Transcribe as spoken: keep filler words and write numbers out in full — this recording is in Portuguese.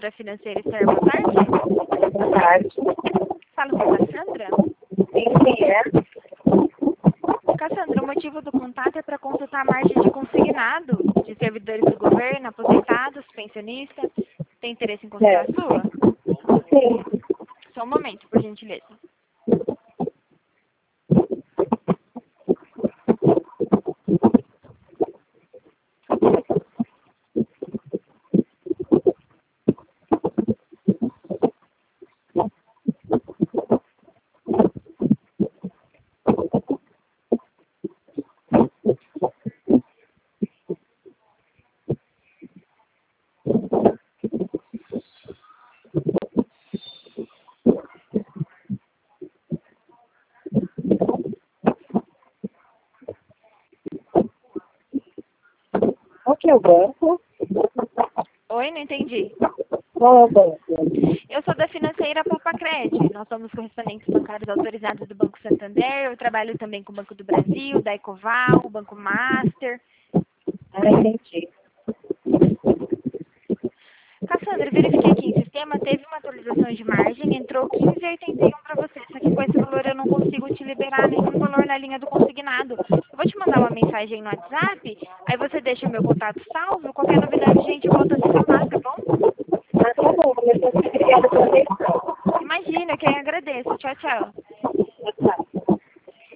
Consultora Financeira Esther, boa tarde. Boa tarde. Fala com a Cassandra. Quem é? Cassandra, o motivo do contato é para consultar a margem de consignado de servidores do governo, aposentados, pensionistas. Tem interesse em consultar a sua? Sim. Só um momento, por gentileza. Qual que é o banco? Oi, não entendi. Qual é o banco? Eu sou da financeira Popacred. Nós somos correspondentes bancários autorizados do Banco Santander. Eu trabalho também com o Banco do Brasil, da Ecoval, o Banco Master. Ah, entendi. Cassandra, verifiquei aqui em sistema, teve uma atualização de margem, entrou quinze vírgula oitenta e um para você. Só que com esse valor eu não consigo te liberar nenhum valor na linha do consignado. Eu vou te mandar uma mensagem no WhatsApp, aí você deixa o meu contato salvo. Qualquer novidade, a gente volta a se falar, tá bom? Ah, tá bom. Muito obrigada pela atenção. Imagina, quem agradeço. Tchau, tchau. Tchau.